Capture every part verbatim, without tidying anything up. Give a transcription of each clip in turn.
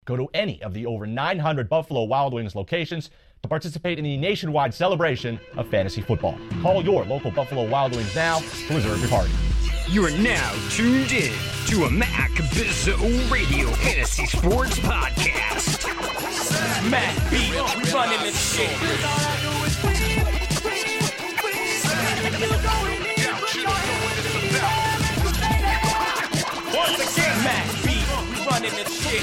Go to any of the over nine hundred Buffalo Wild Wings locations to participate in the nationwide celebration of fantasy football. Call your local Buffalo Wild Wings now to reserve your party. You are now tuned in to a Mac Bizzo Radio Fantasy Sports Podcast. Mac B, we running this shit. Once again, Mac B, we running this shit.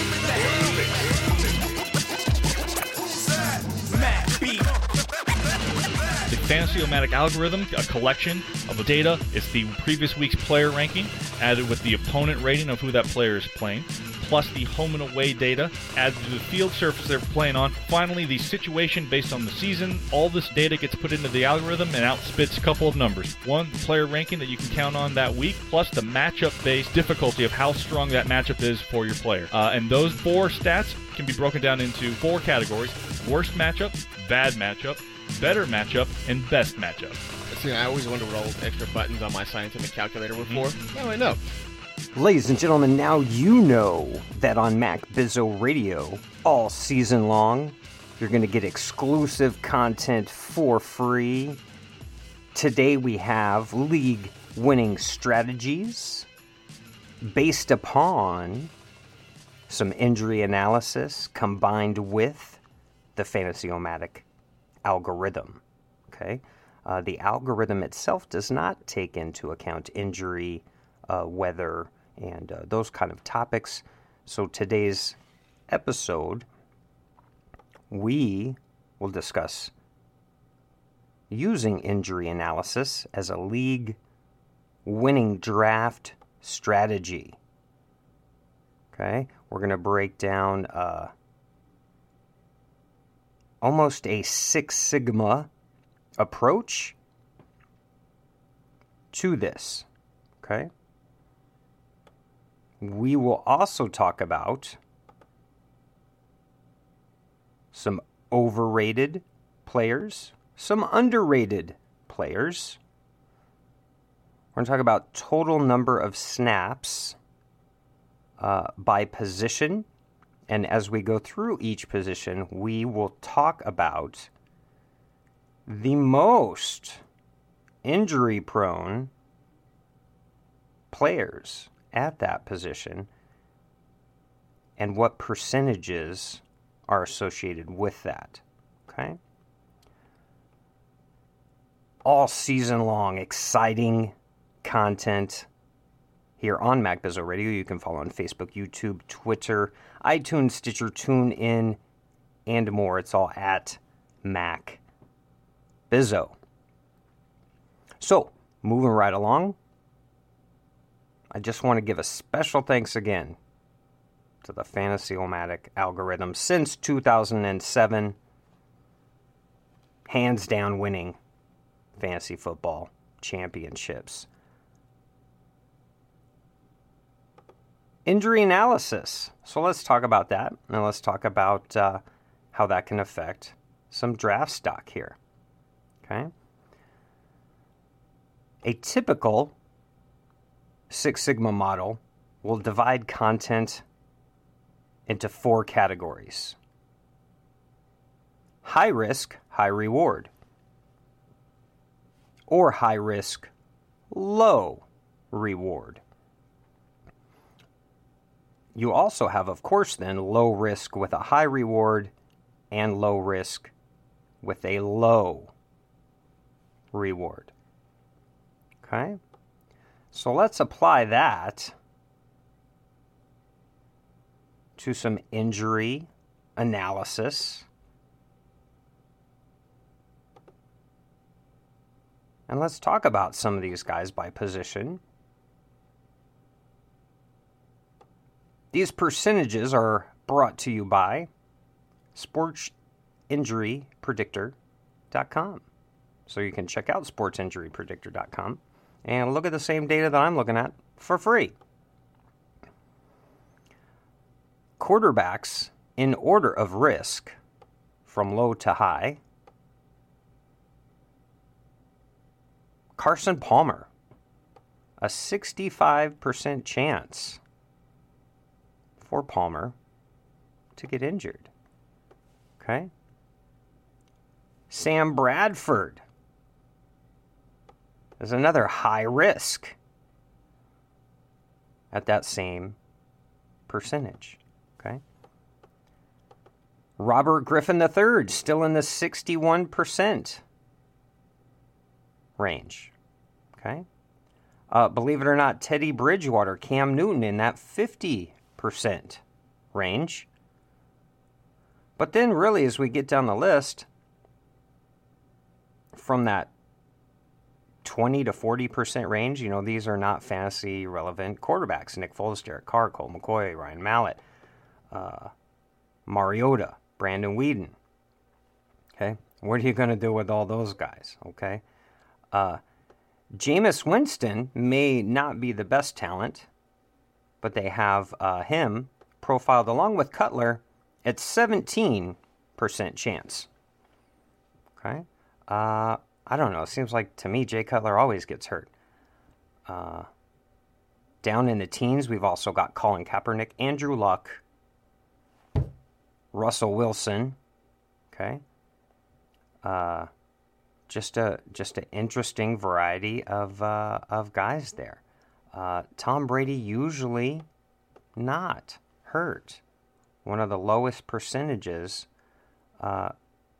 Mac B. The Fantasy-O-Matic algorithm, a collection of the data. It's the previous week's player ranking, added with the opponent rating of who that player is playing, plus the home and away data, added to the field surface they're playing on. Finally, the situation based on the season. All this data gets put into the algorithm and out spits a couple of numbers. One, the player ranking that you can count on that week, plus the matchup-based difficulty of how strong that matchup is for your player. Uh, and those four stats can be broken down into four categories: worst matchup, bad matchup, better matchup, and best matchup. See, I always wonder what all those extra buttons on my scientific calculator were for. Now I know. Ladies and gentlemen, now you know that on Mac Bizzo Radio, all season long, you're going to get exclusive content for free. Today we have league-winning strategies based upon some injury analysis combined with the Fantasy-O-Matic algorithm. Okay, uh, the algorithm itself does not take into account injury, uh, weather, and uh, those kind of topics. So today's episode, we will discuss using injury analysis as a league-winning draft strategy. Okay, we're going to break down uh, almost a Six Sigma approach to this. Okay? We will also talk about some overrated players, some underrated players. We're going to talk about total number of snaps uh, by position. And as we go through each position, we will talk about the most injury-prone players at that position and what percentages are associated with that. Okay? All season long, exciting content here on Mac Bizzo Radio. You can follow on Facebook, YouTube, Twitter, iTunes, Stitcher, TuneIn, and more. It's all at Mac Bizzo. So, moving right along, I just want to give a special thanks again to the Fantasy-O-Matic algorithm. Since two thousand seven, hands down winning fantasy football championships. Injury analysis. So let's talk about that, and let's talk about uh, how that can affect some draft stock here. Okay? A typical Six Sigma model will divide content into four categories. High risk, high reward. Or high risk, low reward. You also have, of course, then, low risk with a high reward and low risk with a low reward. Okay? So let's apply that to some injury analysis. And let's talk about some of these guys by position. These percentages are brought to you by sports injury predictor dot com. So you can check out sports injury predictor dot com and look at the same data that I'm looking at for free. Quarterbacks in order of risk from low to high. Carson Palmer, a sixty-five percent chance for Palmer to get injured. Okay? Sam Bradford is another high risk at that same percentage. Okay? Robert Griffin the third, still in the sixty-one percent range. Okay? Uh, believe it or not, Teddy Bridgewater, Cam Newton in that fifty percent range. But then really, as we get down the list, from that twenty to forty percent range, you know, these are not fantasy relevant quarterbacks. Nick Foles, Derek Carr, Colt McCoy, Ryan Mallett, uh, Mariota, Brandon Weeden. Okay? What are you going to do with all those guys? Okay? Uh, Jameis Winston may not be the best talent, but they have uh, him profiled along with Cutler at seventeen percent chance. Okay? Uh, I don't know. It seems like, to me, Jay Cutler always gets hurt. Uh, down in the teens, we've also got Colin Kaepernick, Andrew Luck, Russell Wilson. Okay? Uh... Just a just an interesting variety of uh, of guys there. Uh, Tom Brady usually not hurt. One of the lowest percentages. Uh,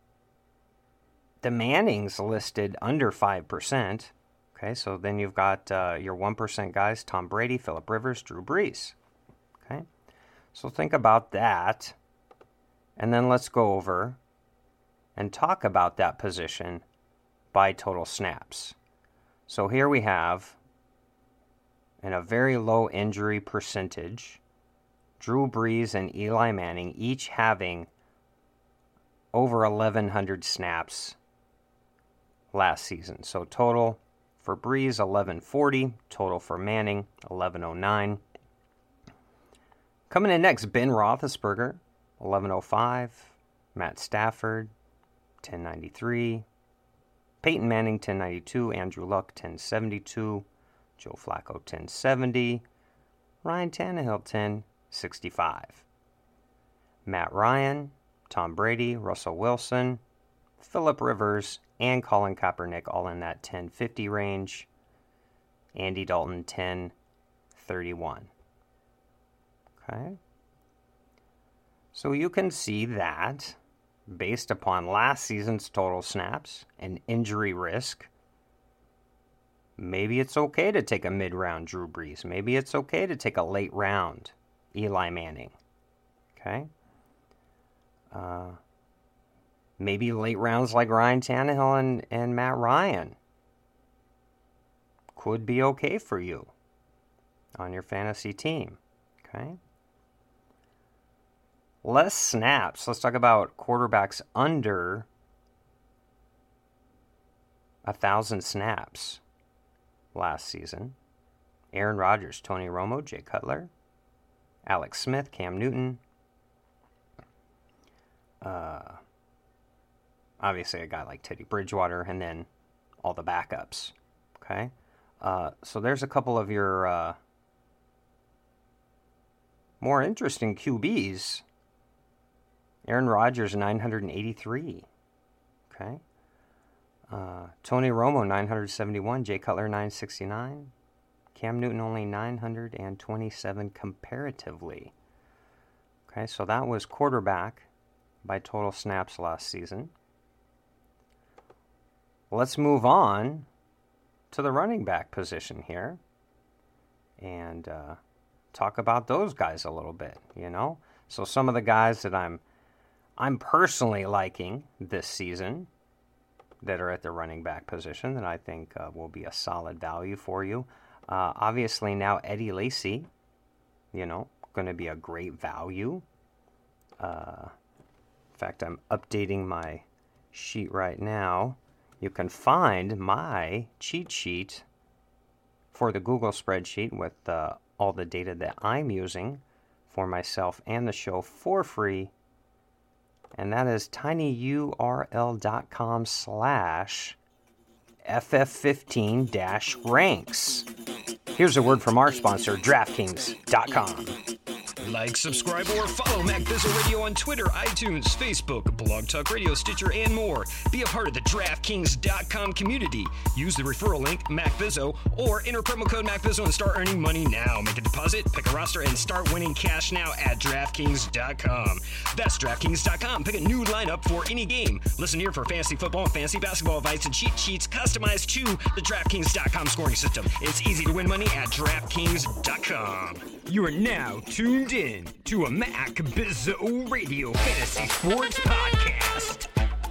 the Mannings listed under five percent. Okay, so then you've got uh, your one percent guys: Tom Brady, Phillip Rivers, Drew Brees. Okay, so think about that, and then let's go over and talk about that position by total snaps. So here we have, in a very low injury percentage, Drew Brees and Eli Manning each having over eleven hundred snaps last season. So total for Brees, eleven forty. Total for Manning, eleven oh nine. Coming in next, Ben Roethlisberger, eleven oh five. Matt Stafford, ten ninety-three. Peyton Manning, ten ninety-two. Andrew Luck, ten seventy-two. Joe Flacco, ten seventy. Ryan Tannehill, ten sixty-five. Matt Ryan, Tom Brady, Russell Wilson, Phillip Rivers, and Colin Kaepernick all in that ten fifty range. Andy Dalton, ten thirty-one. Okay? So you can see that, based upon last season's total snaps and injury risk, maybe it's okay to take a mid-round Drew Brees. Maybe it's okay to take a late round Eli Manning. Okay? Uh, maybe late rounds like Ryan Tannehill and, and Matt Ryan could be okay for you on your fantasy team. Okay? Less snaps. Let's talk about quarterbacks under a thousand snaps last season. Aaron Rodgers, Tony Romo, Jay Cutler, Alex Smith, Cam Newton. Uh, obviously, a guy like Teddy Bridgewater, and then all the backups. Okay, uh, so there's a couple of your uh, more interesting Q Bs. Aaron Rodgers, nine eighty-three. Okay. Uh, Tony Romo, nine seventy-one. Jay Cutler, nine sixty-nine. Cam Newton, only nine twenty-seven comparatively. Okay, so that was quarterback by total snaps last season. Let's move on to the running back position here and uh, talk about those guys a little bit, you know? So some of the guys that I'm I'm personally liking this season that are at the running back position that I think uh, will be a solid value for you. Uh, obviously now Eddie Lacy, you know, going to be a great value. Uh, in fact, I'm updating my sheet right now. You can find my cheat sheet for the Google spreadsheet with uh, all the data that I'm using for myself and the show for free. And that is tinyurl.com slash ff15 dash ranks. Here's a word from our sponsor, DraftKings dot com. Like, subscribe, or follow Mac Bizzle Radio on Twitter, iTunes, Facebook, Blog Talk Radio, Stitcher, and more. Be a part of the DraftKings dot com community. Use the referral link, MacBizzo, or enter promo code MacBizzo and start earning money now. Make a deposit, pick a roster, and start winning cash now at DraftKings dot com. That's DraftKings dot com. Pick a new lineup for any game. Listen here for fantasy football and fantasy basketball advice and cheat sheets customized to the DraftKings dot com scoring system. It's easy to win money at DraftKings dot com. You are now tuned in to a Mac Bizzo Radio Fantasy Sports Podcast.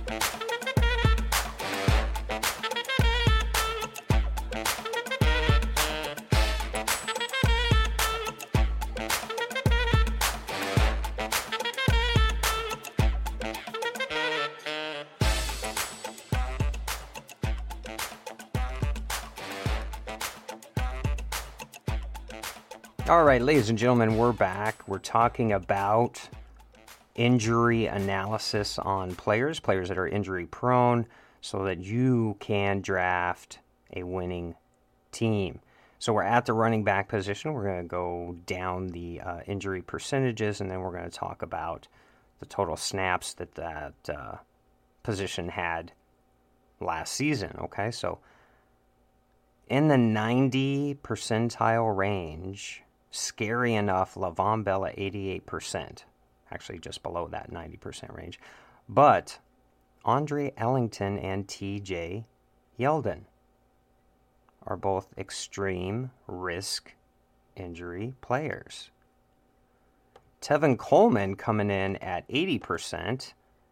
All right, ladies and gentlemen, we're back. We're talking about injury analysis on players, players that are injury prone, so that you can draft a winning team. So we're at the running back position. We're going to go down the uh, injury percentages, and then we're going to talk about the total snaps that that uh, position had last season. Okay, so in the ninety percentile range, scary enough, Le'Veon Bell at eighty-eight percent. Actually, just below that ninety percent range. But Andre Ellington and T J Yeldon are both extreme risk injury players. Tevin Coleman coming in at eighty percent.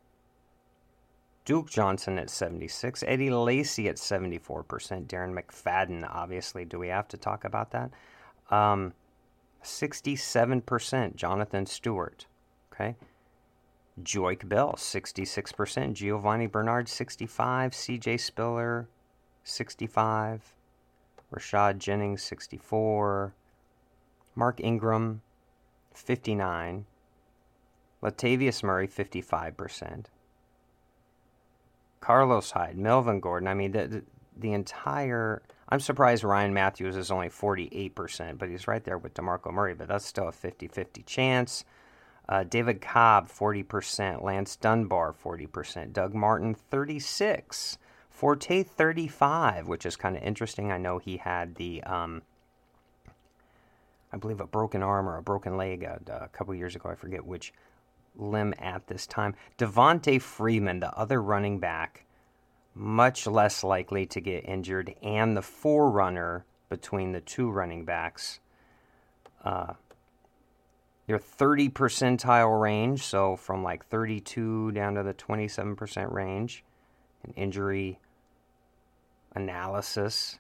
Duke Johnson at seventy-six. Eddie Lacy at seventy-four percent. Darren McFadden, obviously. Do we have to talk about that? Um... sixty-seven percent, Jonathan Stewart. Okay. Joique Bell, sixty-six percent. Giovanni Bernard, sixty-five. C J Spiller, sixty-five. Rashad Jennings, sixty-four. Mark Ingram, fifty-nine. Latavius Murray, fifty-five percent. Carlos Hyde, Melvin Gordon. I mean, the, the, the entire... I'm surprised Ryan Matthews is only forty-eight percent, but he's right there with DeMarco Murray, but that's still a fifty-fifty chance. Uh, David Cobb, forty percent. Lance Dunbar, forty percent. Doug Martin, thirty-six. Forte, thirty-five, which is kind of interesting. I know he had the, um, I believe, a broken arm or a broken leg a, a couple years ago. I forget which limb at this time. Devontae Freeman, the other running back, much less likely to get injured, and the forerunner between the two running backs. Uh, your thirty percentile range, so from like thirty-two down to the twenty-seven percent range, in injury analysis.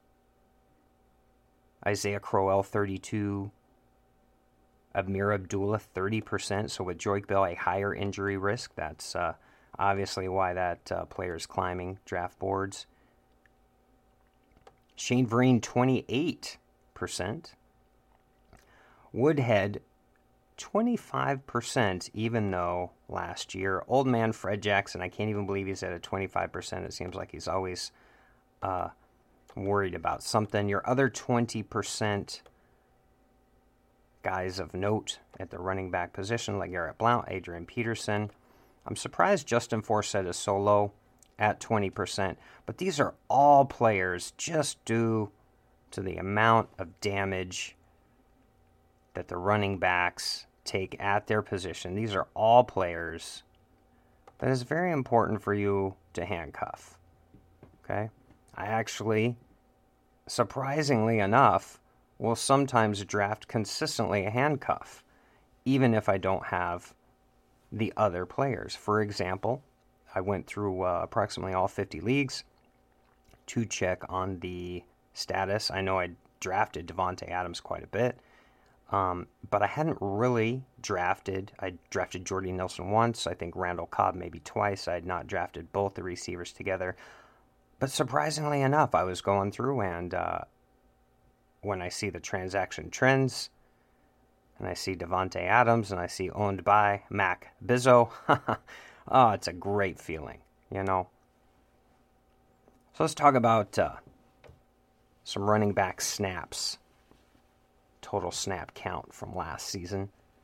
Isaiah Crowell, thirty-two. Amir Abdullah, thirty percent. So with Joique Bell, a higher injury risk. That's uh, obviously why that uh, player is climbing draft boards. Shane Vereen, twenty-eight percent. Woodhead, twenty-five percent, even though last year, old man Fred Jackson, I can't even believe he's at a twenty-five percent. It seems like he's always uh, worried about something. Your other twenty percent guys of note at the running back position, like Garrett Blount, Adrian Peterson. I'm surprised Justin Forsett is so low at twenty percent, but these are all players just due to the amount of damage that the running backs take at their position. These are all players that is very important for you to handcuff. Okay? I actually, surprisingly enough, will sometimes draft consistently a handcuff, even if I don't have the other players. For example, I went through uh, approximately all fifty leagues to check on the status. I know I drafted Devontae Adams quite a bit, um, but I hadn't really drafted. I drafted Jordy Nelson once. I think Randall Cobb maybe twice. I had not drafted both the receivers together. But surprisingly enough, I was going through, and uh, when I see the transaction trends, and I see Devontae Adams, and I see owned by Mac Bizzo, oh, it's a great feeling, you know. So let's talk about uh, some running back snaps. Total snap count from last season.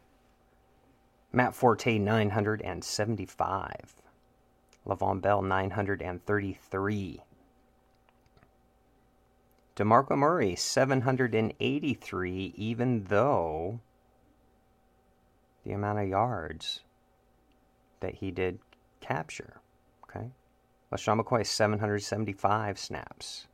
Matt Forte, nine hundred seventy-five. Le'Veon Bell, nine hundred thirty-three. DeMarco Murray, seven hundred eighty-three, even though the amount of yards that he did capture. Okay. LaShawn McCoy, seven hundred seventy-five snaps.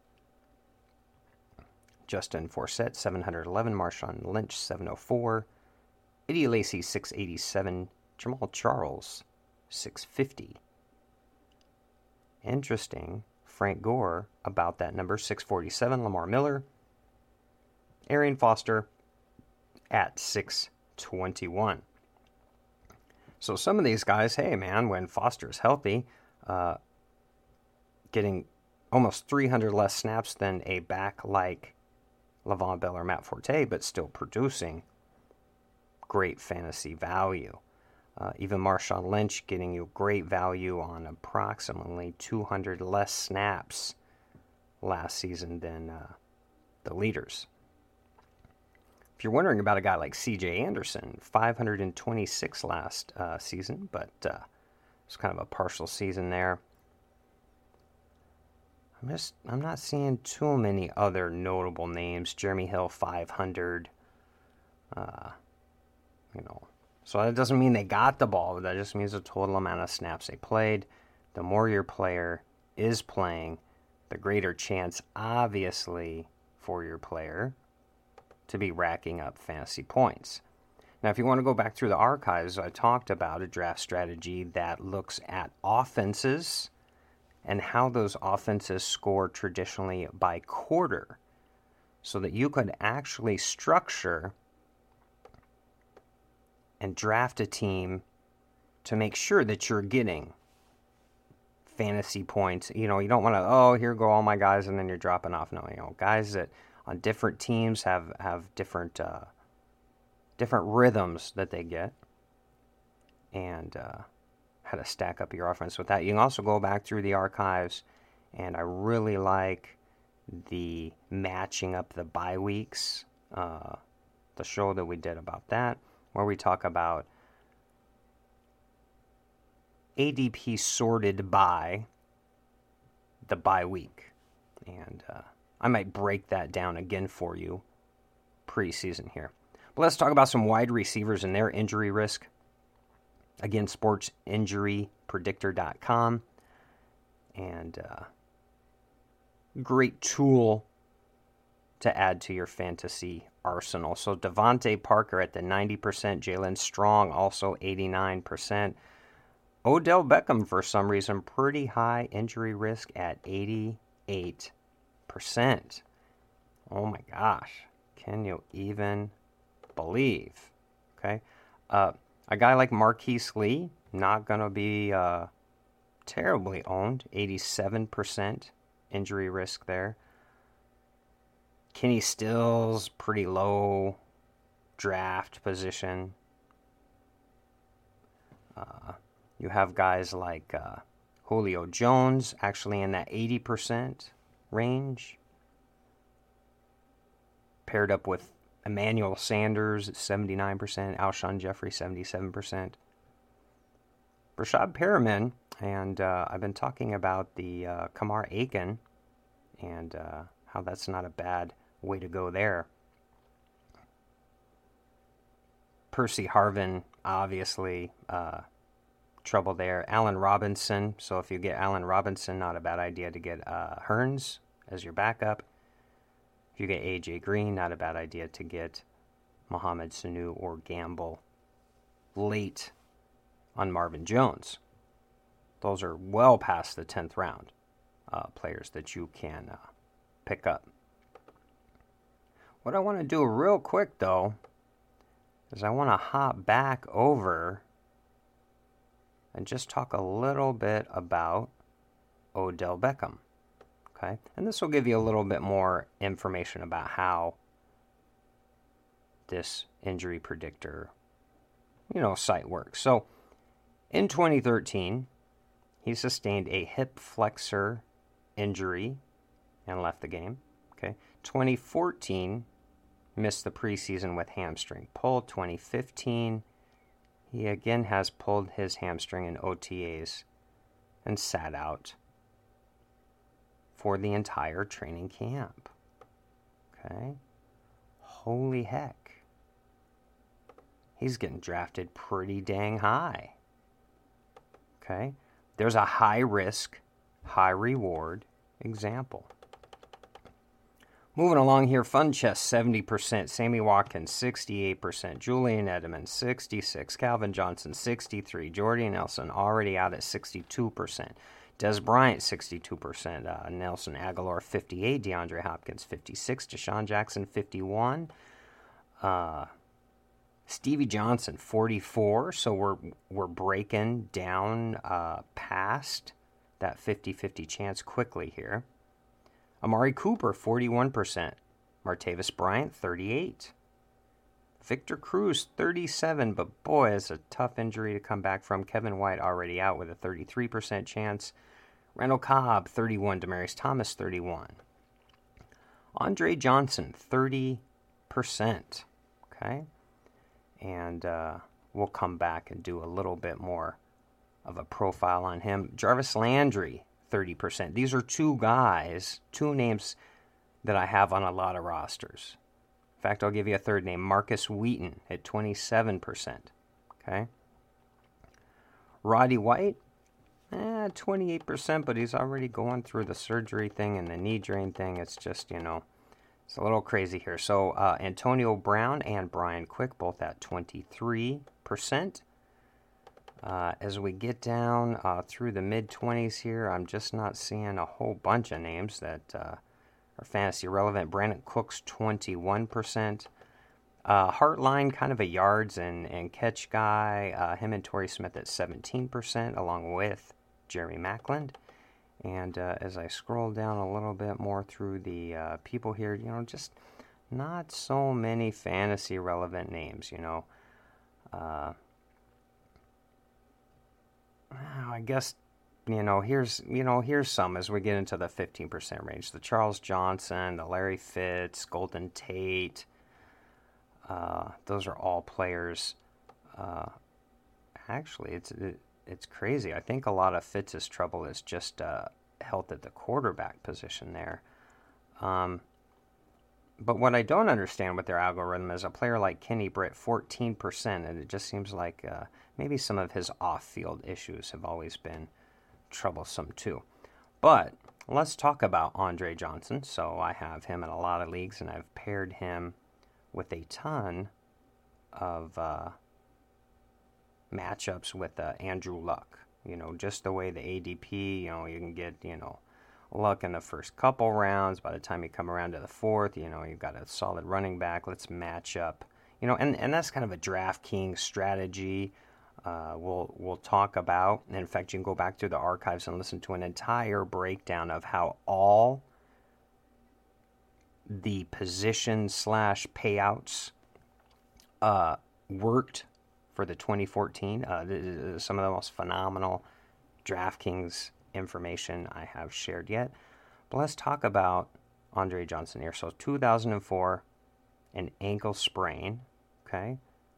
Justin Forsett, seven hundred eleven. Marshawn Lynch, seven oh four. Eddie Lacy, six eighty-seven. Jamal Charles, six fifty. Interesting. Frank Gore, about that number, six forty-seven. Lamar Miller. Arian Foster at six twenty-one. So some of these guys, hey man, when Foster's healthy, uh, getting almost three hundred less snaps than a back like Le'Veon Bell or Matt Forte, but still producing great fantasy value. Uh, even Marshawn Lynch getting you great value on approximately two hundred less snaps last season than uh, the leaders. If you're wondering about a guy like C J Anderson, five hundred twenty-six last uh, season, but uh, it's kind of a partial season there. I'm just, I'm not seeing too many other notable names. Jeremy Hill, five hundred. Uh, you know, so that doesn't mean they got the ball, but that just means the total amount of snaps they played. The more your player is playing, the greater chance, obviously, for your player to be racking up fantasy points. Now, if you want to go back through the archives, I talked about a draft strategy that looks at offenses and how those offenses score traditionally by quarter, so that you could actually structure and draft a team to make sure that you're getting fantasy points. You know, you don't want to, oh, here go all my guys, and then you're dropping off. No, you know, guys that on different teams have, have different uh, different rhythms that they get, and uh, how to stack up your offense with that. You can also go back through the archives, and I really like the matching up the bye weeks, uh, the show that we did about that, where we talk about A D P sorted by the bye week. And uh, I might break that down again for you preseason here. But let's talk about some wide receivers and their injury risk. Again, sports injury predictor dot com. And uh, great tool to add to your fantasy arsenal. So Devontae Parker at the ninety percent, Jalen Strong also eighty-nine percent. Odell Beckham, for some reason, pretty high injury risk at eighty-eight percent. Oh my gosh. Can you even believe? Okay. Uh, a guy like Marquise Lee, not going to be uh, terribly owned. eighty-seven percent injury risk there. Kenny Stills, pretty low draft position. Uh, you have guys like uh, Julio Jones, actually in that eighty percent range. Paired up with Emmanuel Sanders at seventy-nine percent, Alshon Jeffrey, seventy-seven percent. Rashad Perriman, and uh, I've been talking about the uh, Kamar Aiken, and uh, how that's not a bad way to go there. Percy Harvin, obviously, uh, trouble there. Allen Robinson, so if you get Allen Robinson, not a bad idea to get uh, Hearns as your backup. If you get A J Green, not a bad idea to get Mohamed Sanu or gamble late on Marvin Jones. Those are well past the tenth round uh, players that you can uh, pick up. What I want to do real quick, though, is I want to hop back over and just talk a little bit about Odell Beckham. Okay? And this will give you a little bit more information about how this injury predictor, you know, site works. So, in twenty thirteen, he sustained a hip flexor injury and left the game. Okay? twenty fourteen, missed the preseason with hamstring pull. twenty fifteen, he again has pulled his hamstring in O T As and sat out for the entire training camp. Okay? Holy heck. He's getting drafted pretty dang high. Okay? There's a high risk, high reward example. Moving along here, Funchess, seventy percent. Sammy Watkins, sixty-eight percent. Julian Edelman, sixty-six. Calvin Johnson, sixty-three. Jordy Nelson, already out at sixty-two percent. Des Bryant, sixty-two percent. Uh, Nelson Aguilar, fifty-eight. DeAndre Hopkins, fifty-six. Deshaun Jackson, fifty-one. Uh, Stevie Johnson, forty-four. So we're we're breaking down uh, past that fifty-fifty chance quickly here. Amari Cooper, forty-one percent. Martavis Bryant, thirty-eight. Victor Cruz, thirty-seven, but boy, it's a tough injury to come back from. Kevin White already out with a thirty-three percent chance. Randall Cobb, thirty-one. Demaryius Thomas, thirty-one. Andre Johnson, thirty percent. Okay? And uh, we'll come back and do a little bit more of a profile on him. Jarvis Landry, thirty percent. These are two guys, two names that I have on a lot of rosters. In fact, I'll give you a third name, Marcus Wheaton at twenty-seven percent. Okay? Roddy White, eh, twenty-eight percent, but he's already going through the surgery thing and the knee drain thing. It's just, you know, it's a little crazy here. So uh, Antonio Brown and Brian Quick, both at twenty-three percent. Uh, as we get down uh, through the mid-twenties here, I'm just not seeing a whole bunch of names that uh, are fantasy relevant. Brandon Cooks, twenty-one percent. Uh, Heartline, kind of a yards and, and catch guy. Uh, him and Torrey Smith at seventeen percent, along with Jerry Macklin. And uh, as I scroll down a little bit more through the uh, people here, you know, just not so many fantasy relevant names, you know. Uh, I guess, you know, here's, you know, here's some as we get into the fifteen percent range. The Charles Johnson, the Larry Fitz, Golden Tate, uh, those are all players. Uh, actually, it's it, it's crazy. I think a lot of Fitz's trouble is just uh, health at the quarterback position there. Um, but what I don't understand with their algorithm is a player like Kenny Britt, fourteen percent, and it just seems like uh, maybe some of his off-field issues have always been troublesome too. But let's talk about Andre Johnson. So I have him in a lot of leagues, and I've paired him with a ton of uh, matchups with uh, Andrew Luck. You know, just the way the A D P, you know, you can get, you know, Luck in the first couple rounds. By the time you come around to the fourth, you know, you've got a solid running back. Let's match up. You know, and, and that's kind of a DraftKings strategy uh, we'll, we'll talk about. And in fact, you can go back through the archives and listen to an entire breakdown of how all the position slash payouts uh, worked for the twenty fourteen. Uh, this is some of the most phenomenal DraftKings information I have shared yet. But let's talk about Andre Johnson here. So two thousand four, an ankle sprain, okay?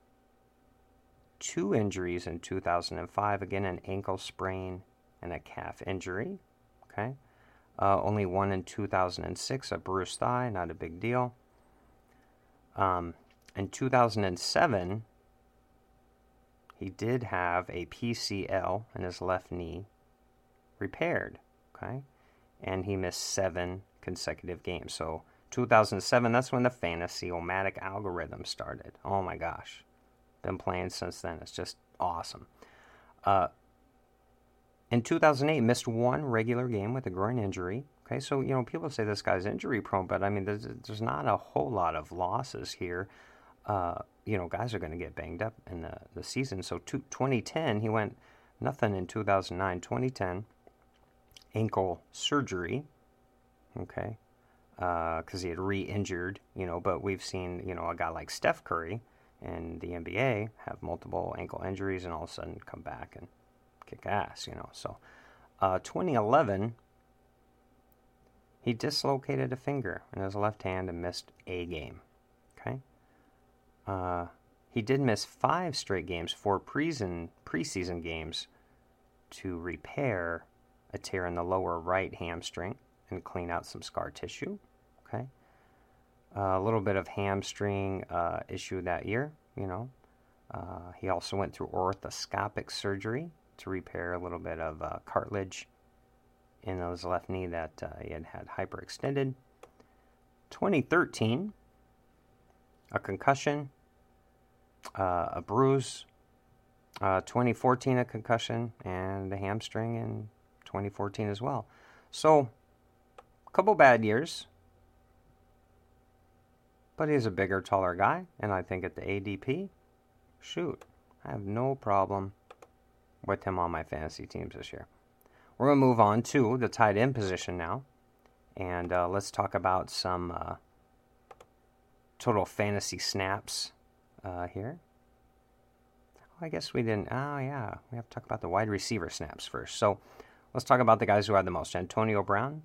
Two injuries in two thousand five, again, an ankle sprain and a calf injury, okay? Uh, only one in two thousand six, a bruised thigh, not a big deal. Um, in two thousand seven, he did have a P C L in his left knee repaired, okay? And he missed seven consecutive games. So two thousand seven, that's when the Fantasy-O-Matic algorithm started. Oh my gosh. Been playing since then. It's just awesome. Uh, in two thousand eight, missed one regular game with a groin injury. Okay, so, you know, people say this guy's injury prone, but I mean, there's, there's not a whole lot of losses here. Uh, you know, guys are going to get banged up in the, the season. So two, twenty ten, he went nothing in two thousand nine. twenty ten, ankle surgery, okay, because uh, he had re-injured, you know, but we've seen, you know, a guy like Steph Curry in the N B A have multiple ankle injuries and all of a sudden come back and kick ass, you know. So uh, twenty eleven, he dislocated a finger in his left hand and missed a game, okay. Uh, He did miss five straight games, four preseason, preseason games, to repair a tear in the lower right hamstring and clean out some scar tissue. Okay. Uh, a little bit of hamstring uh, issue that year, you know. Uh, he also went through orthoscopic surgery to repair a little bit of uh, cartilage in his left knee that uh, he had had hyperextended. twenty thirteen, a concussion, uh, a bruise. Uh, twenty fourteen, a concussion, and a hamstring in twenty fourteen as well. So, a couple bad years. But he's a bigger, taller guy, and I think at the A D P, shoot, I have no problem with him on my fantasy teams this year. We're going to move on to the tight end position now, and uh, let's talk about some uh, total fantasy snaps uh, here. I guess we didn't, oh yeah, we have to talk about the wide receiver snaps first. So let's talk about the guys who had the most. Antonio Brown,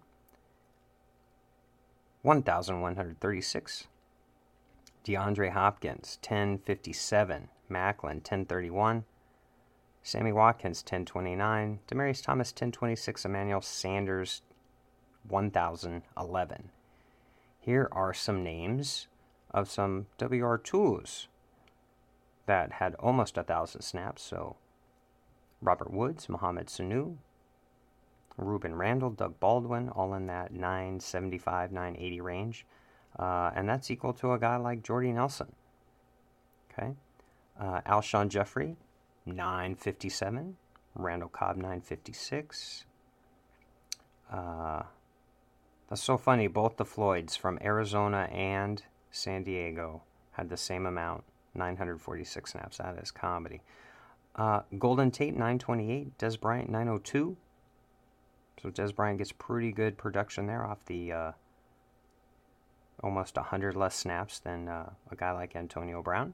one thousand one hundred thirty-six. DeAndre Hopkins, ten fifty-seven. Macklin, ten thirty-one. Sammy Watkins, ten twenty-nine. Demaryius Thomas, ten twenty-six. Emmanuel Sanders, one thousand eleven. Here are some names of some W R twos that had almost one thousand snaps. So Robert Woods, Mohamed Sanu, Ruben Randall, Doug Baldwin, all in that nine seventy-five, nine eighty range. Uh, and that's equal to a guy like Jordy Nelson. Okay. Uh, Alshon Jeffrey, nine fifty-seven. Randall Cobb, nine fifty-six. Uh, that's so funny. Both the Floyds from Arizona and San Diego had the same amount, nine forty-six snaps. That is comedy. Uh, Golden Tate, nine twenty-eight. Dez Bryant, nine oh two. So Dez Bryant gets pretty good production there off the uh, almost one hundred less snaps than uh, a guy like Antonio Brown.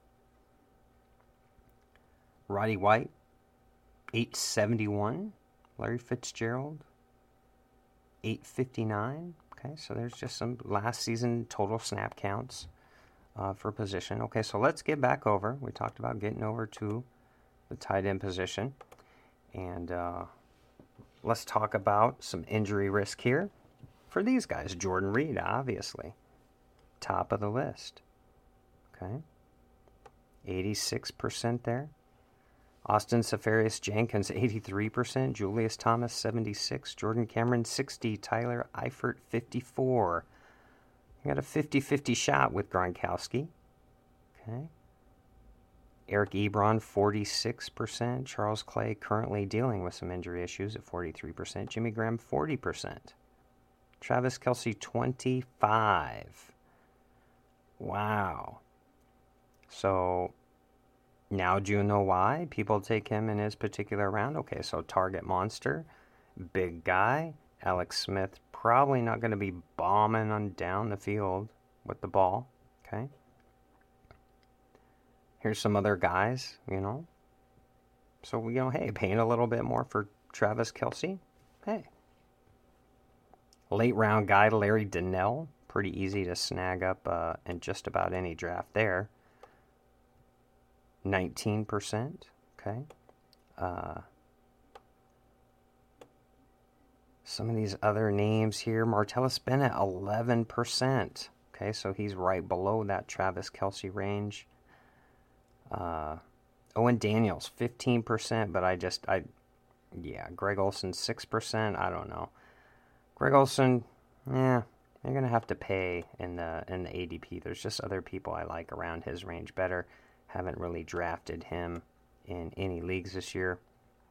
Roddy White, eight seventy-one. Larry Fitzgerald, eight fifty-nine. Okay, so there's just some last season total snap counts uh, for position. Okay, so let's get back over. We talked about getting over to the tight end position. And uh, let's talk about some injury risk here for these guys. Jordan Reed, obviously, top of the list. Okay, eighty-six percent there. Austin Seferius Jenkins, eighty-three percent. Julius Thomas, seventy-six. Jordan Cameron, sixty. Tyler Eifert, fifty-four. You got a fifty-fifty shot with Gronkowski. Okay. Eric Ebron, forty-six percent. Charles Clay currently dealing with some injury issues at forty-three percent. Jimmy Graham, forty percent. Travis Kelce, twenty-five. Wow. So now do you know why people take him in his particular round? Okay, so target monster, big guy. Alex Smith probably not going to be bombing on down the field with the ball. Okay. Here's some other guys, you know. So, you know, hey, paying a little bit more for Travis Kelce. Hey. Late round guy, Larry Donnell. Pretty easy to snag up uh, in just about any draft there. nineteen percent. Okay. Uh, some of these other names here. Martellus Bennett, eleven percent. Okay, so he's right below that Travis Kelce range. Uh, Owen Daniels, fifteen percent, but I just, I, yeah, Greg Olsen, six percent, I don't know. Greg Olsen, yeah, you're going to have to pay in the in the A D P. There's just other people I like around his range better. Haven't really drafted him in any leagues this year.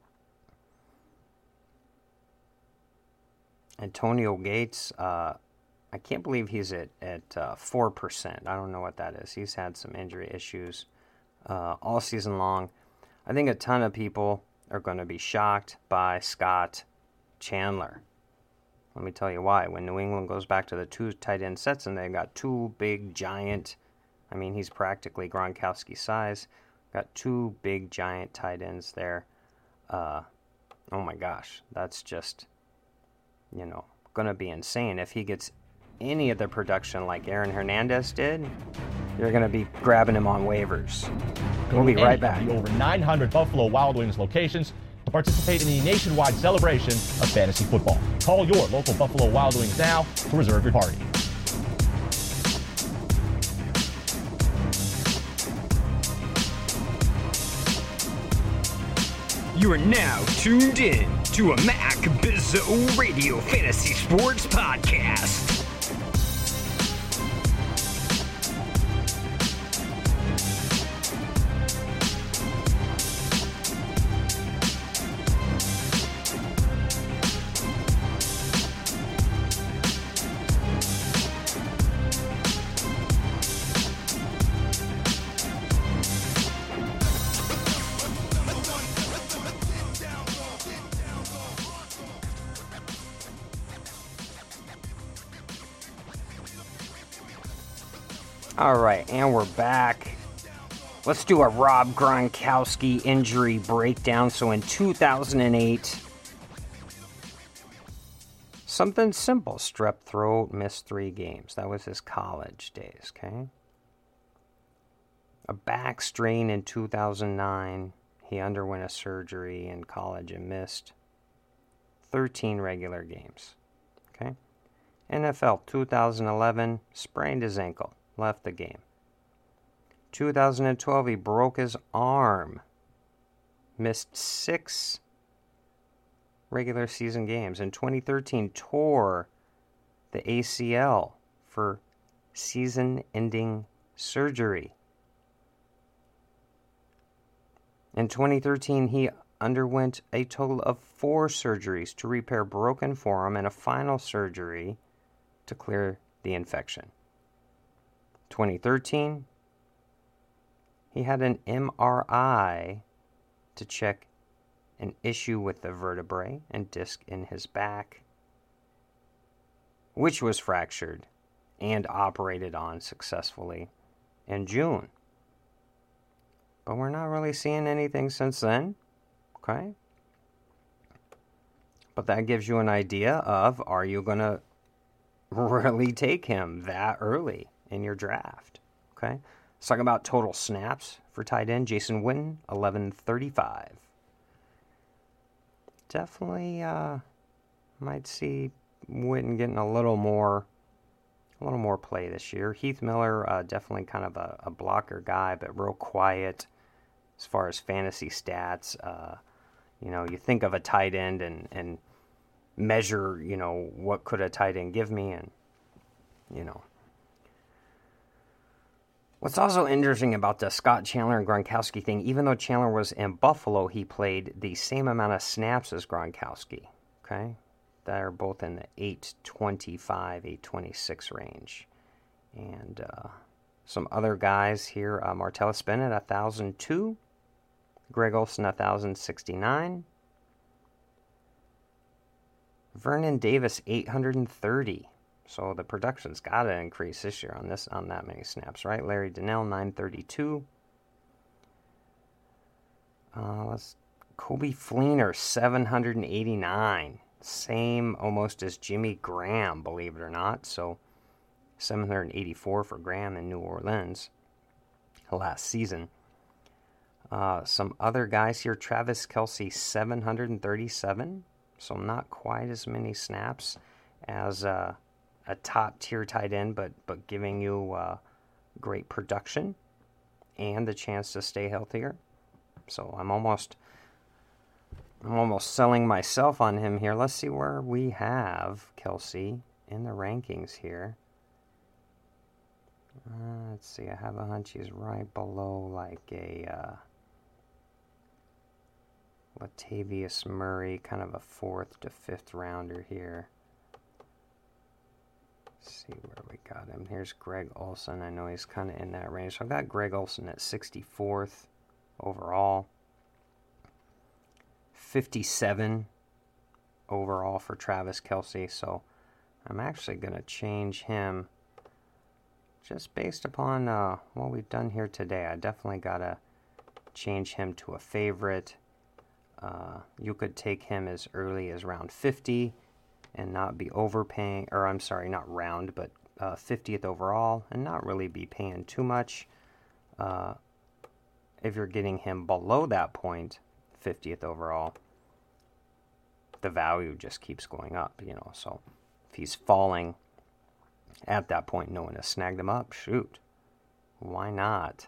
Antonio Gates, uh, I can't believe he's at, at uh, four percent. I don't know what that is. He's had some injury issues uh, all season long. I think a ton of people are going to be shocked by Scott Chandler. Let me tell you why. When New England goes back to the two tight end sets and they've got two big, giant, I mean, he's practically Gronkowski size, got two big, giant tight ends there. Uh, oh my gosh, that's just, you know, going to be insane. If he gets any of the production like Aaron Hernandez did, you're going to be grabbing him on waivers. We'll be right back. The over nine hundred Buffalo Wild Wings locations to participate in the nationwide celebration of fantasy football. Call your local Buffalo Wild Wings now to reserve your party. You are now tuned in to a Mac Bizzo Radio Fantasy Sports Podcast. All right, and we're back. Let's do a Rob Gronkowski injury breakdown. So in two thousand eight, something simple, strep throat, missed three games. That was his college days, okay? A back strain in two thousand nine. He underwent a surgery in college and missed thirteen regular games, okay? N F L two thousand eleven, sprained his ankle. Left the game. two thousand twelve, he broke his arm. Missed six regular season games. In twenty thirteen, tore the A C L for season-ending surgery. In twenty thirteen, he underwent a total of four surgeries to repair broken forearm and a final surgery to clear the infection. twenty thirteen, he had an M R I to check an issue with the vertebrae and disc in his back, which was fractured and operated on successfully in June. But we're not really seeing anything since then, okay? But that gives you an idea of, are you going to really take him that early in your draft? Okay, let's talk about total snaps for tight end. Jason Witten, eleven thirty-five. Definitely uh, might see Witten getting a little more, a little more play this year. Heath Miller, uh, definitely kind of a, a blocker guy, but real quiet as far as fantasy stats. Uh, you know, you think of a tight end and and measure, you know, what could a tight end give me, and you know. What's also interesting about the Scott Chandler and Gronkowski thing, even though Chandler was in Buffalo, he played the same amount of snaps as Gronkowski, okay? That are both in the eight twenty-five, eight twenty-six range. And uh, some other guys here, uh, Martellus Bennett, one thousand two. Greg Olsen, one thousand sixty-nine. Vernon Davis, eight hundred thirty. So the production's got to increase this year on this on that many snaps, right? Larry Donnell, nine thirty-two. Uh, let's Kobe Fleener, seven hundred eighty-nine. Same almost as Jimmy Graham, believe it or not. So seven hundred eighty-four for Graham in New Orleans last season. Uh, some other guys here, Travis Kelce, seven hundred thirty-seven. So not quite as many snaps as uh, a top-tier tight end, but but giving you uh, great production and the chance to stay healthier. So I'm almost I'm almost selling myself on him here. Let's see where we have Kelce in the rankings here. Uh, let's see. I have a hunch he's right below like a uh, Latavius Murray, kind of a fourth to fifth rounder here. Let's see where we got him. Here's Greg Olsen. I know he's kind of in that range. So I've got Greg Olsen at sixty-fourth overall. fifty-seven overall for Travis Kelce. So I'm actually going to change him just based upon uh, what we've done here today. I definitely got to change him to a favorite. Uh, you could take him as early as round fifty and not be overpaying, or I'm sorry, not round, but uh, fiftieth overall and not really be paying too much. Uh, if you're getting him below that point, fiftieth overall, the value just keeps going up, you know. So if he's falling at that point, no one has snagged him up, shoot, why not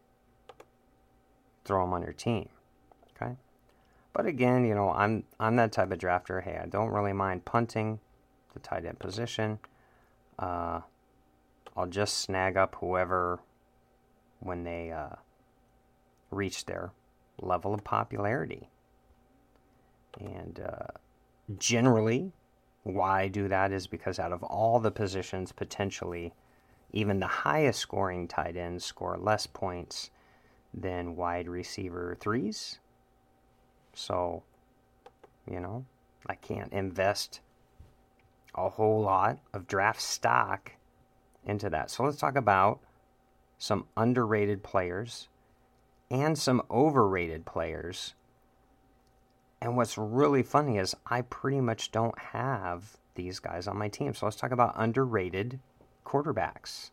throw him on your team, okay? But again, you know, I'm I'm that type of drafter. Hey, I don't really mind punting the tight end position. Uh, I'll just snag up whoever when they uh, reach their level of popularity. And uh, generally, why I do that is because out of all the positions, potentially, even the highest scoring tight ends score less points than wide receiver threes. So, you know, I can't invest a whole lot of draft stock into that. So let's talk about some underrated players and some overrated players. And what's really funny is I pretty much don't have these guys on my team. So let's talk about underrated quarterbacks.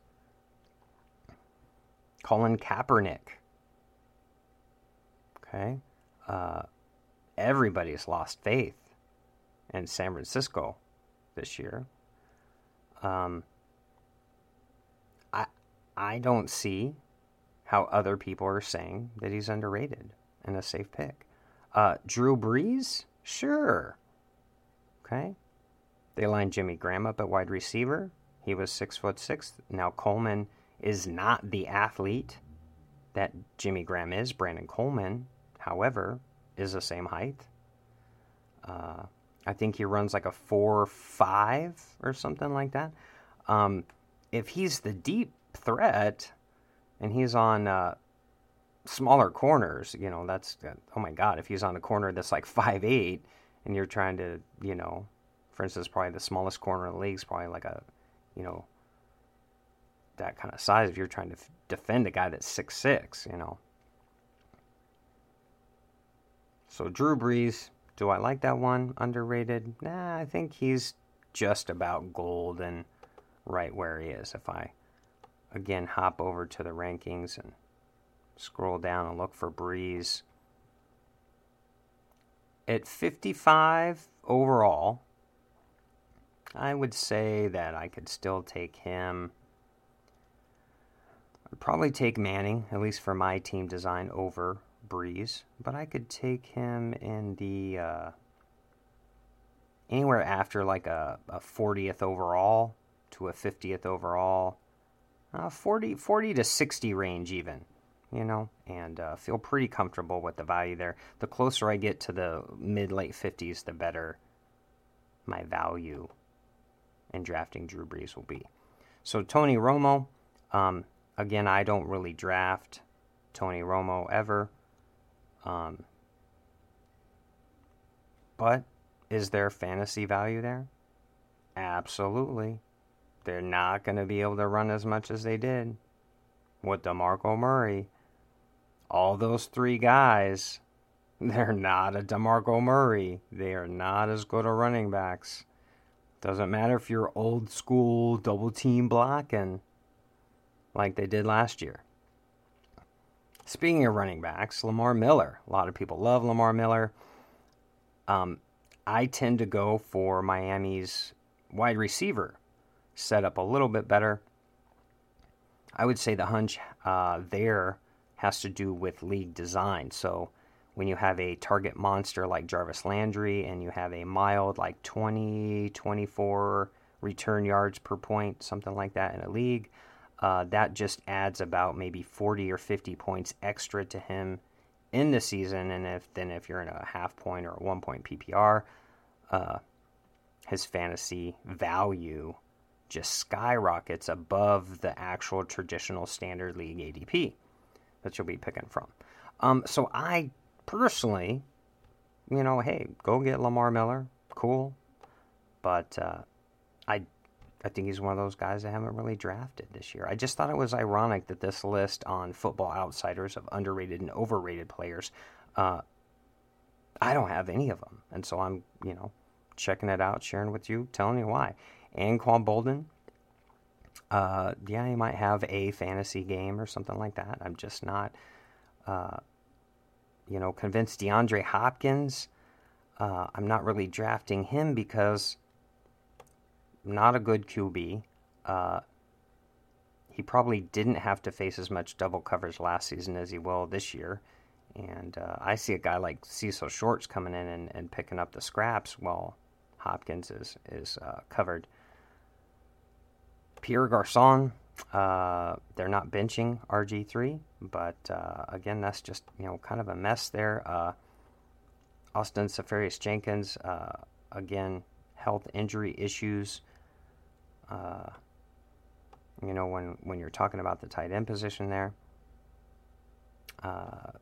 Colin Kaepernick. Okay. Uh, everybody's lost faith in San Francisco this year. Um, I I don't see how other people are saying that he's underrated and a safe pick. Uh, Drew Brees? Sure. Okay. They lined Jimmy Graham up at wide receiver. He was six foot six. Now Coleman is not the athlete that Jimmy Graham is. Brandon Coleman, however, is the same height. Uh, I think he runs like a four five or something like that. Um, if he's the deep threat and he's on uh, smaller corners, you know, that's, oh my God, if he's on a corner that's like five eight and you're trying to, you know, for instance, probably the smallest corner in the league is probably like a, you know, that kind of size if you're trying to f- defend a guy that's six six, you know. So Drew Brees, do I like that one? Underrated? Nah, I think he's just about gold and right where he is. If I, again, hop over to the rankings and scroll down and look for Brees. At fifty-five overall, I would say that I could still take him. I'd probably take Manning, at least for my team design, over Brees. But I could take him in the uh, anywhere after like a, a fortieth overall to a fiftieth overall. Uh, forty, forty to sixty range even, you know, and uh, feel pretty comfortable with the value there. The closer I get to the mid-late fifties, the better my value in drafting Drew Brees will be. So Tony Romo, um, again, I don't really draft Tony Romo ever. Um, but is there fantasy value there? Absolutely. They're not going to be able to run as much as they did with DeMarco Murray. All those three guys, they're not a DeMarco Murray. They are not as good a running backs. Doesn't matter if you're old school double team blocking like they did last year. Speaking of running backs, Lamar Miller. A lot of people love Lamar Miller. Um, I tend to go for Miami's wide receiver setup a little bit better. I would say the hunch uh, there has to do with league design. So when you have a target monster like Jarvis Landry and you have a mild like twenty, twenty-four return yards per point, something like that in a league, uh, that just adds about maybe forty or fifty points extra to him in the season. And if then if you're in a half point or a one point P P R, uh, his fantasy value just skyrockets above the actual traditional standard league A D P that you'll be picking from. Um, so I personally, you know, hey, go get Lamar Miller, cool. But uh, I, I think he's one of those guys I haven't really drafted this year. I just thought it was ironic that this list on Football Outsiders of underrated and overrated players, uh, I don't have any of them. And so I'm, you know, checking it out, sharing with you, telling you why. Anquan Boldin, Uh, yeah, he might have a fantasy game or something like that. I'm just not, uh, you know, convinced. DeAndre Hopkins, uh, I'm not really drafting him because not a good Q B. Uh, he probably didn't have to face as much double coverage last season as he will this year. And uh, I see a guy like Cecil Shorts coming in and, and picking up the scraps while Hopkins is, is uh, covered. Pierre Garçon, uh, they're not benching R G three, but uh, again, that's just, you know, kind of a mess there. Uh, Austin Seferius-Jenkins, uh, again, health injury issues. Uh, you know, when, when you're talking about the tight end position there. Uh,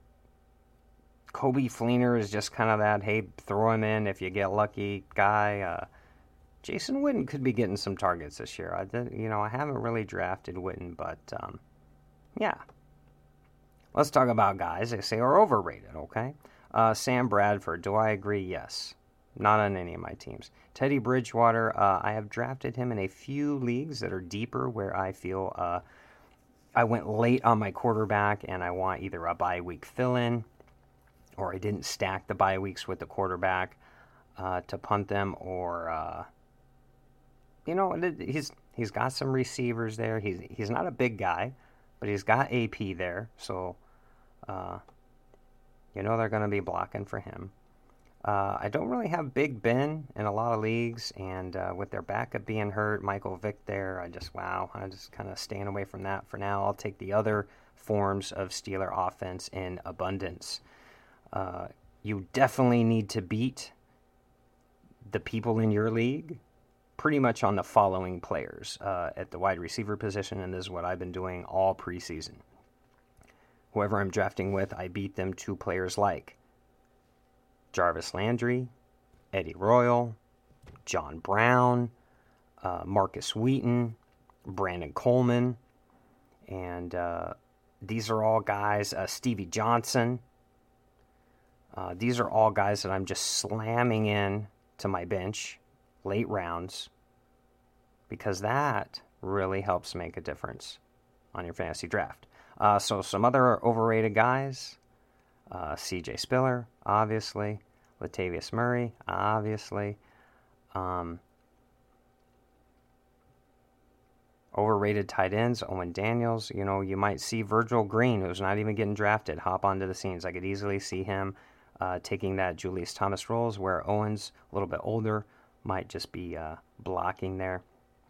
Kobe Fleener is just kind of that, hey, throw him in if you get lucky guy. Uh, Jason Witten could be getting some targets this year. I did, you know, I haven't really drafted Witten, but um, yeah. Let's talk about guys they say are overrated, okay? Uh, Sam Bradford, do I agree? Yes. Not on any of my teams. Teddy Bridgewater, uh, I have drafted him in a few leagues that are deeper where I feel uh, I went late on my quarterback and I want either a bye week fill-in or I didn't stack the bye weeks with the quarterback uh, to punt them, or uh, you know, he's he's got some receivers there. He's he's not a big guy, but he's got A P there, so uh, you know they're going to be blocking for him. Uh, I don't really have Big Ben in a lot of leagues, and uh, with their backup being hurt, Michael Vick there, I just, wow, I'm just kind of staying away from that for now. I'll take the other forms of Steeler offense in abundance. Uh, you definitely need to beat the people in your league pretty much on the following players uh, at the wide receiver position, and this is what I've been doing all preseason. Whoever I'm drafting with, I beat them to players like Jarvis Landry, Eddie Royal, John Brown, uh, Marcus Wheaton, Brandon Coleman, and uh, these are all guys, uh, Stevie Johnson. Uh, these are all guys that I'm just slamming in to my bench late rounds because that really helps make a difference on your fantasy draft. Uh, so some other overrated guys, uh, C J Spiller, obviously, Latavius Murray, obviously, um, overrated tight ends, Owen Daniels. You know, you might see Virgil Green, who's not even getting drafted, hop onto the scenes. I could easily see him uh, taking that Julius Thomas roles, where Owen's a little bit older, might just be uh, blocking there.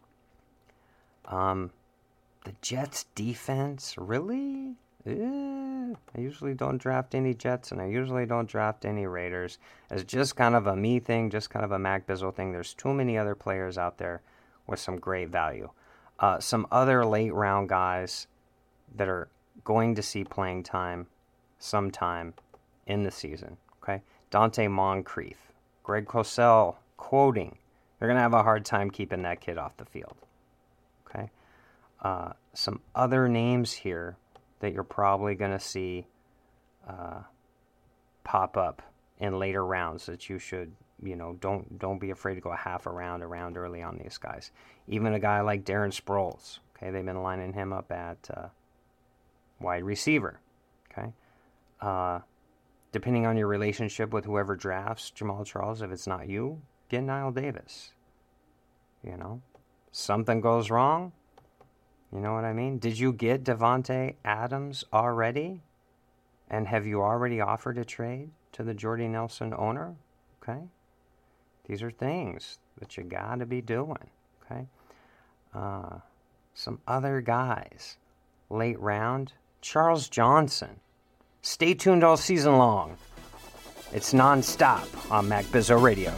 Um, the Jets defense, really? Eh, I usually don't draft any Jets, and I usually don't draft any Raiders. It's just kind of a me thing, just kind of a Mac Bizzle thing. There's too many other players out there with some great value. Uh, some other late round guys that are going to see playing time sometime in the season. Okay, Dante Moncrief, Greg Cosell, quoting, "They're going to have a hard time keeping that kid off the field." Okay, uh, some other names here that you're probably going to see uh, pop up in later rounds that you should, you know, don't don't be afraid to go a half a round, a round early on these guys. Even a guy like Darren Sproles. Okay, they've been lining him up at uh, wide receiver. Okay, uh, depending on your relationship with whoever drafts Jamal Charles, if it's not you, get Niall Davis. You know, something goes wrong. You know what I mean? Did you get Devontae Adams already? And have you already offered a trade to the Jordy Nelson owner? Okay. These are things that you got to be doing. Okay. Uh, some other guys. Late round. Charles Johnson. Stay tuned all season long. It's nonstop on Mac Bizzo Radio.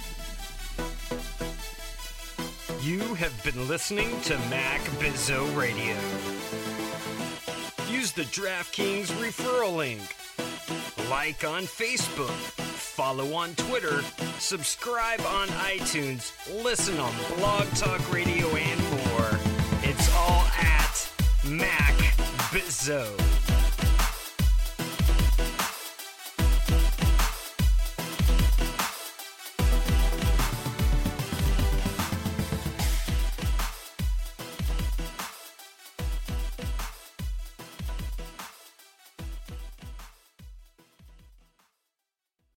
You have been listening to Mac Bizzo Radio. Use the DraftKings referral link. Like on Facebook. Follow on Twitter. Subscribe on iTunes. Listen on Blog Talk Radio and more. It's all at Mac Bizzo.